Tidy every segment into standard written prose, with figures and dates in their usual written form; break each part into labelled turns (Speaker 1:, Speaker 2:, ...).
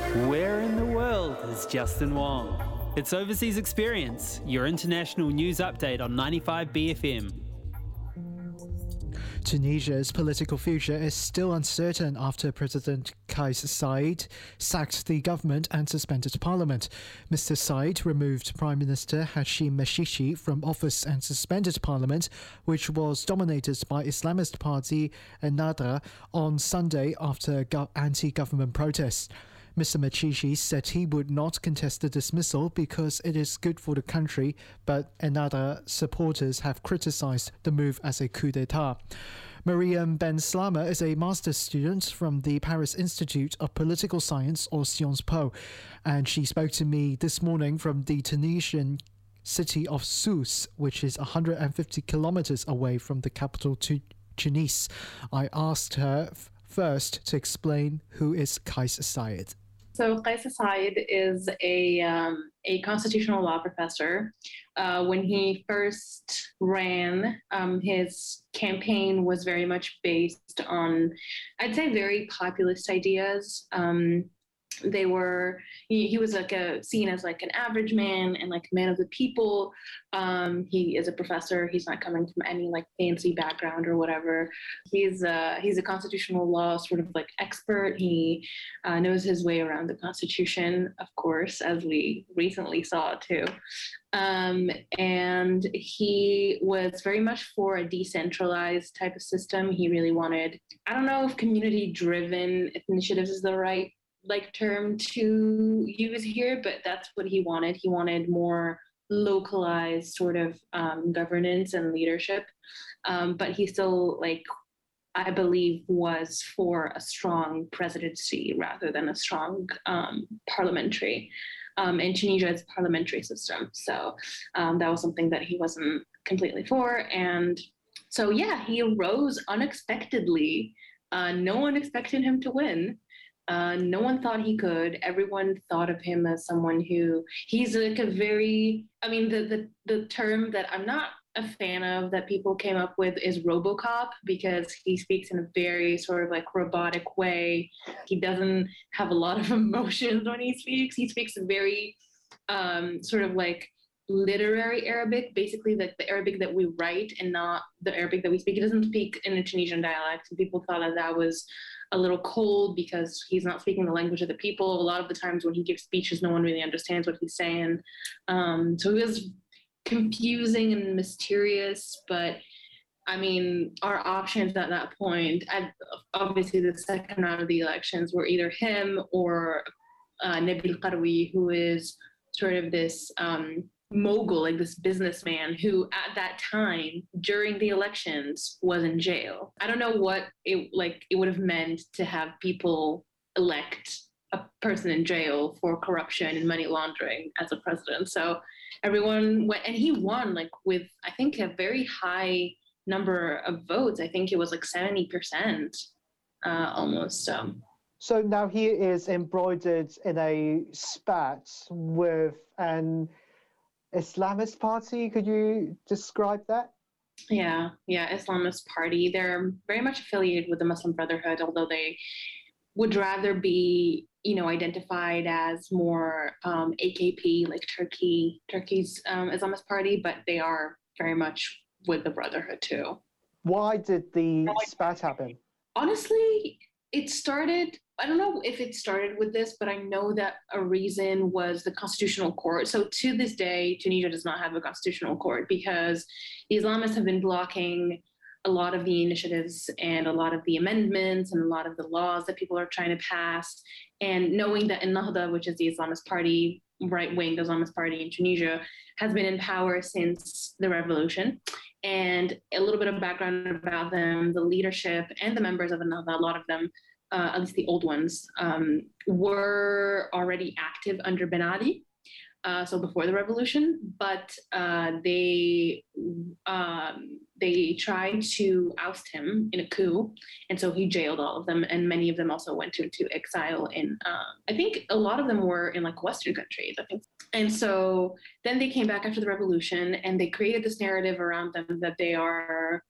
Speaker 1: Where in the world is Justin Wong? It's Overseas Experience, your international news update on 95 BFM.
Speaker 2: Tunisia's political future is still uncertain after President Kais Saied sacked the government and suspended parliament. Mr. Saied removed Prime Minister Hashim Meshishi from office and suspended parliament, which was dominated by Islamist party Ennahda, on Sunday after anti-government protests. Mr. Meshishi said he would not contest the dismissal because it is good for the country, but Ennahda supporters have criticised the move as a coup d'etat. Mariam Ben Slama is a master's student from the Paris Institute of Political Science, or Sciences Po, and she spoke to me this morning from the Tunisian city of Sousse, which is 150 kilometers away from the capital Tunis. I asked her first to explain who is Kais Saied.
Speaker 3: So Kais Saied is a constitutional law professor. When he first ran, his campaign was very much based on, I'd say, very populist ideas. He was seen as like an average man and like a man of the people. He is a professor. He's not coming from any like fancy background or whatever. He's a constitutional law sort of like expert. He knows his way around the Constitution, of course, as we recently saw too. And he was very much for a decentralized type of system. He really wanted, I don't know if community-driven initiatives is the right term to use here, but that's what he wanted. He wanted more localized sort of governance and leadership. But he still, I believe, was for a strong presidency rather than a strong parliamentary. In Tunisia, it's a parliamentary system. So that was something that he wasn't completely for. And so, yeah, he rose unexpectedly. No one expected him to win. No one thought he could. Everyone thought of him as someone he's like a very, the term that I'm not a fan of that people came up with is RoboCop, because he speaks in a very sort of like robotic way. He doesn't have a lot of emotions when he speaks. He speaks very sort of like literary Arabic, basically like the Arabic that we write and not the Arabic that we speak. He doesn't speak in a Tunisian dialect. And people thought that was a little cold because he's not speaking the language of the people. A lot of the times when he gives speeches, no one really understands what he's saying. So he was confusing and mysterious, but our options at that point, obviously the second round of the elections, were either him or Nabil Qaroui, who is sort of this mogul, like this businessman who at that time during the elections was in jail. I don't know what it would have meant to have people elect a person in jail for corruption and money laundering as a president. So everyone went, and he won with, I think, a very high number of votes. I think it was 70% almost.
Speaker 4: So now he is embroidered in a spat with an Islamist party. Could you describe that?
Speaker 3: Yeah, Islamist party. They're very much affiliated with the Muslim Brotherhood, although they would rather be, identified as more AKP, like Turkey's Islamist party, but they are very much with the Brotherhood too.
Speaker 4: Why did the spat happen?
Speaker 3: Honestly, it started, I don't know if it started with this, but I know that a reason was the Constitutional Court. So to this day, Tunisia does not have a Constitutional Court because the Islamists have been blocking a lot of the initiatives and a lot of the amendments and a lot of the laws that people are trying to pass. And knowing that Ennahda, which is the Islamist party, right-wing Islamist party in Tunisia, has been in power since the revolution. And a little bit of background about them, the leadership and the members of Ennahda, a lot of them, at least the old ones, were already active under Ben Ali, so before the revolution, but they tried to oust him in a coup, and so he jailed all of them, and many of them also went into exile in, I think a lot of them were in Western countries, I think. And so then they came back after the revolution, and they created this narrative around them that they are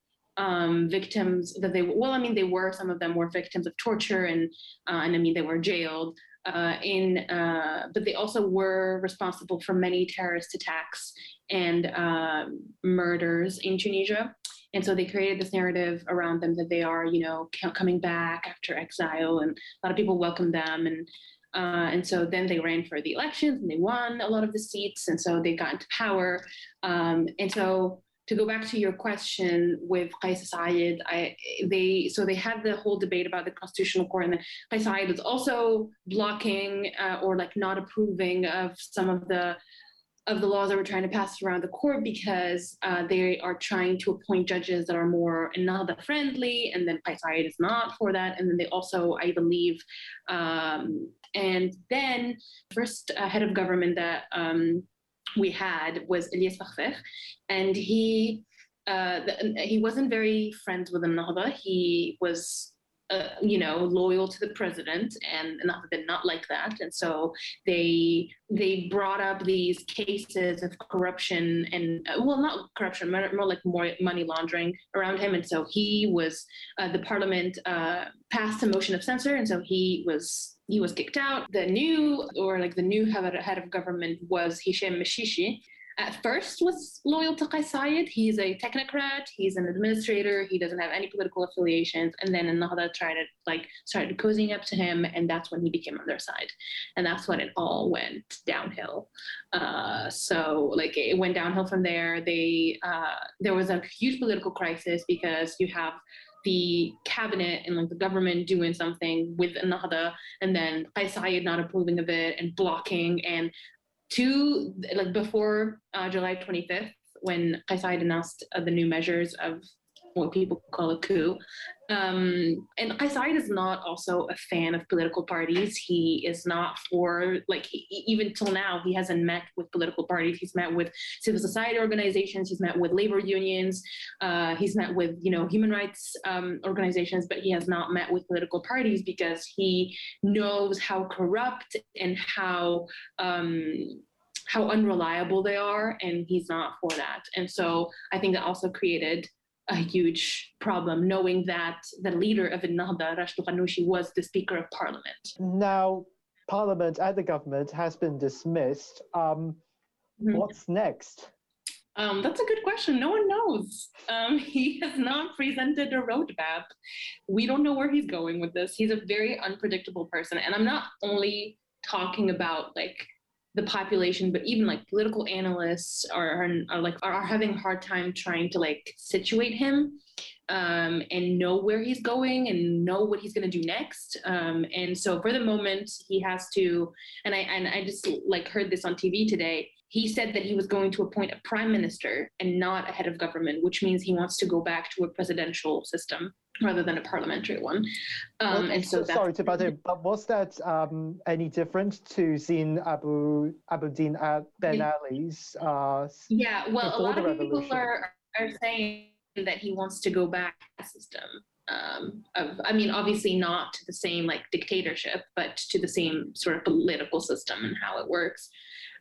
Speaker 3: victims, that they were, some of them were victims of torture, and they were jailed, but they also were responsible for many terrorist attacks and murders in Tunisia. And so they created this narrative around them that they are, coming back after exile, and a lot of people welcomed them. And so then they ran for the elections and they won a lot of the seats. And so they got into power. And so to go back to your question with Qais Said, they had the whole debate about the Constitutional Court, and Qais Said was also blocking or like not approving of some of the laws that were trying to pass around the court because they are trying to appoint judges that are more Ennahda friendly, and then Qais Said is not for that. And then they also, I believe, and then first head of government that we had was Elias Fakhfakh, and he wasn't very friends with Ennahda. He was loyal to the president, and Ennahda did not like that. And so they brought up these cases of corruption and, not corruption, more money laundering around him. And so he was, the parliament passed a motion of censure, and so he was kicked out. The new head of government was Hisham Meshishi. At first was loyal to Qais Said. He's a technocrat, he's an administrator, he doesn't have any political affiliations. And then Ennahda started cozying up to him, and that's when he became on their side. And that's when it all went downhill. It went downhill from there. There was a huge political crisis because you have the cabinet and the government doing something with Ennahda, and then Qais Said not approving of it and blocking, and before July 25th, when Qais Said announced the new measures of what people call a coup. And Qais Said is not also a fan of political parties. He is not for, even till now, he hasn't met with political parties. He's met with civil society organizations. He's met with labor unions. He's met with, human rights organizations, but he has not met with political parties because he knows how corrupt and how unreliable they are, and he's not for that. And so I think that also created a huge problem, knowing that the leader of Ennahda, Rashid Ghannouchi, was the Speaker of Parliament.
Speaker 4: Now, Parliament and the government has been dismissed. What's next?
Speaker 3: That's a good question. No one knows. He has not presented a roadmap. We don't know where he's going with this. He's a very unpredictable person. And I'm not only talking about the population, but even political analysts are having a hard time trying to situate him and know where he's going and know what he's going to do next. And so for the moment, he has to, and I just heard this on TV today. He said that he was going to appoint a prime minister and not a head of government, which means he wants to go back to a presidential system rather than a parliamentary one. And so
Speaker 4: sorry to butt in, but was that any different to Zine Abuddin Ben Ali's?
Speaker 3: Yeah, well, a lot of people are saying that he wants to go back to the system. Obviously not to the same dictatorship, but to the same sort of political system and how it works.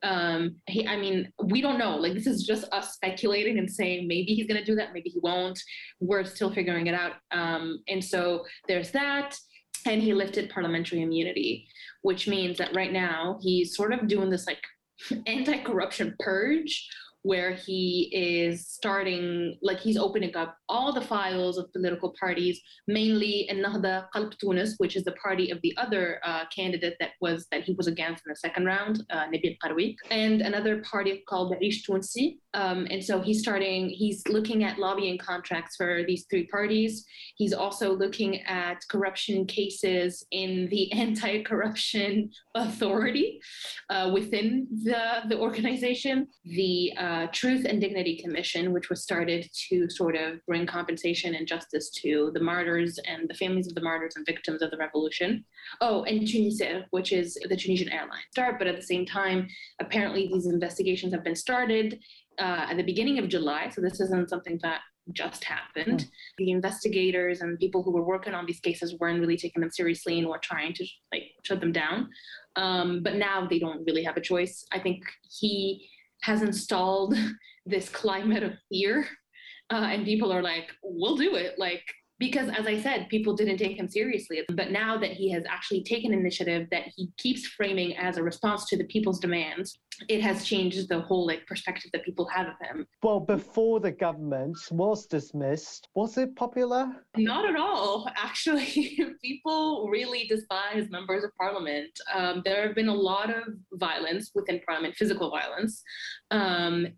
Speaker 3: We don't know. This is just us speculating and saying maybe he's going to do that, maybe he won't. We're still figuring it out. And so there's that. And he lifted parliamentary immunity, which means that right now he's sort of doing this anti-corruption purge, where he is starting, he's opening up all the files of political parties, mainly Ennahda Qalb Tunis, which is the party of the other candidate that he was against in the second round, Nabil Qaroui, and another party called Aish Tounsi. And so he's looking at lobbying contracts for these three parties. He's also looking at corruption cases in the anti-corruption authority within the organization. The Truth and Dignity Commission, which was started to sort of bring compensation and justice to the martyrs and the families of the martyrs and victims of the revolution. Oh, and Tunisair, which is the Tunisian airline. But at the same time, apparently these investigations have been started at the beginning of July. So this isn't something that just happened. The investigators and people who were working on these cases weren't really taking them seriously and were trying to shut them down. But now they don't really have a choice. I think he has installed this climate of fear, and people are we'll do it. because, as I said, people didn't take him seriously. But now that he has actually taken initiative that he keeps framing as a response to the people's demands, it has changed the whole perspective that people have of him.
Speaker 4: Well, before the government was dismissed, was it popular?
Speaker 3: Not at all. Actually, people really despise members of parliament. There have been a lot of violence within parliament, physical violence, and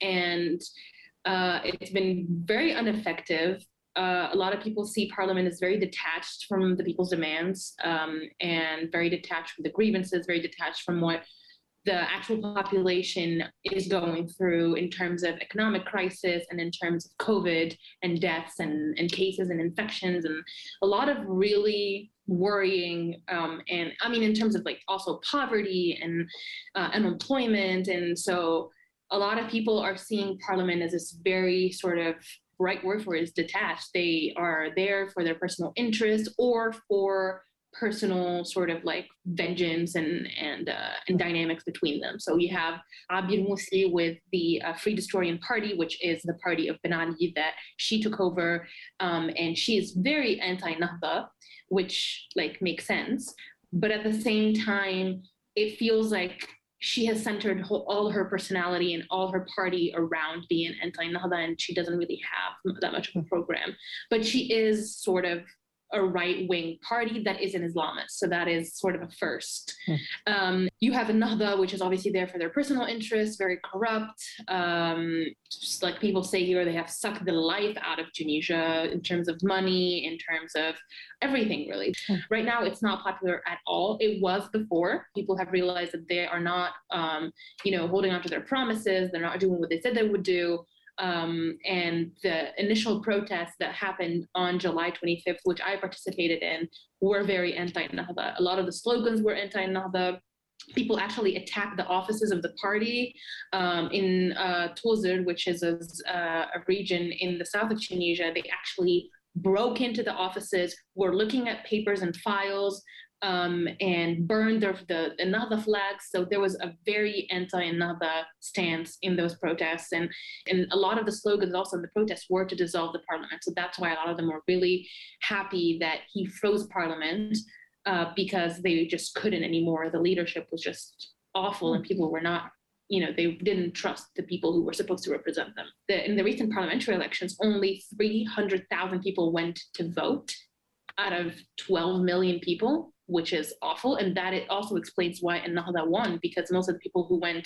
Speaker 3: it's been very ineffective. A lot of people see parliament as very detached from the people's demands, and very detached from the grievances, very detached from what the actual population is going through in terms of economic crisis and in terms of COVID and deaths and cases and infections, and a lot of really worrying, and I mean, in terms of also poverty and unemployment. And so a lot of people are seeing parliament as this very sort of, right word for it is detached. They are there for their personal interest or for personal sort of vengeance and dynamics between them. So you have Abir Moussi with the Free Historian Party, which is the party of Ben Ali that she took over, and she is very anti-Nahda, which makes sense. But at the same time, it feels like she has centered all her personality and all her party around being anti-Nahda, and she doesn't really have that much of a program. But she is sort of a right-wing party that is an Islamist. So that is sort of a first. You have Nahda, which is obviously there for their personal interests, very corrupt. Just like people say here, they have sucked the life out of Tunisia in terms of money, in terms of everything, really. Right now, it's not popular at all. It was before. People have realized that they are not, holding on to their promises. They're not doing what they said they would do. And the initial protests that happened on July 25th, which I participated in, were very anti-Nahda. A lot of the slogans were anti-Nahda. People actually attacked the offices of the party in Tozeur, which is a region in the south of Tunisia. They actually broke into the offices, were looking at papers and files, and burned the Nahda flags. So there was a very anti-Nahda stance in those protests. And a lot of the slogans also in the protests were to dissolve the parliament. So that's why a lot of them were really happy that he froze parliament, because they just couldn't anymore. The leadership was just awful, and people were not, they didn't trust the people who were supposed to represent them. In the recent parliamentary elections, only 300,000 people went to vote out of 12 million people, which is awful. And that it also explains why Ennahda won, because most of the people who went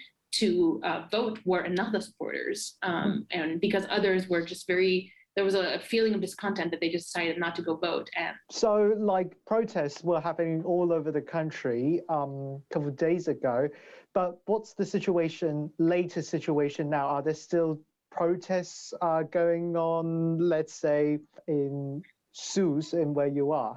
Speaker 3: to vote were Ennahda supporters. And because others were just there was a feeling of discontent that they just decided not to go vote. And
Speaker 4: so protests were happening all over the country a couple of days ago, but what's the latest situation now? Are there still protests going on, let's say, in Sousse, in where you are?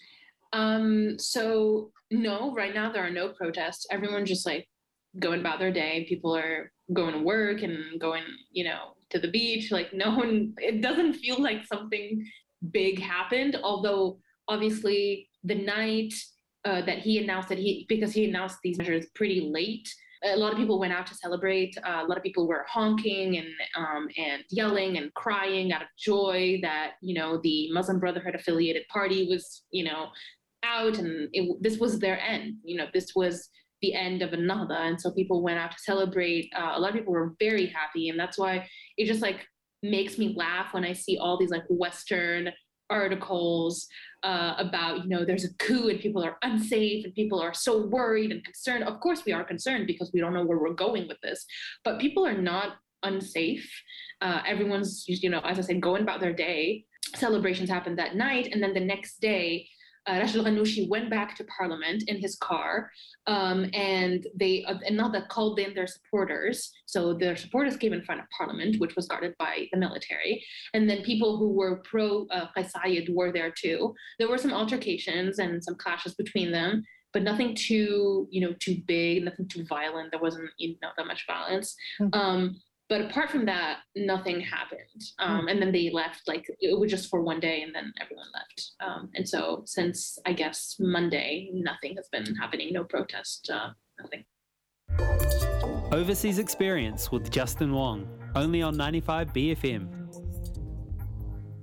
Speaker 3: So no, right now there are no protests. Everyone's just going about their day. People are going to work and going, to the beach. No one, it doesn't feel like something big happened. Although obviously the night that he announced because he announced these measures pretty late, a lot of people went out to celebrate. A lot of people were honking and yelling and crying out of joy that, the Muslim Brotherhood affiliated party was, out, and this was their end. This was the end of Ennahda, and so people went out to celebrate. A lot of people were very happy, and that's why it just makes me laugh when I see all these Western articles about there's a coup and people are unsafe and people are so worried and concerned. Of course we are concerned because we don't know where we're going with this, but people are not unsafe. Everyone's as I said, going about their day. Celebrations happened that night, and then the next day Rashid Ghannouchi went back to parliament in his car, and Ennahda called in their supporters. So their supporters came in front of parliament, which was guarded by the military. And then people who were pro Kais Saied were there too. There were some altercations and some clashes between them, but nothing too big, nothing too violent. There wasn't that much violence. But apart from that, nothing happened. And then they left, it was just for one day, and then everyone left. And so since, I guess, Monday, nothing has been happening, no protest, nothing.
Speaker 1: Overseas Experience with Justin Wong, only on 95 BFM.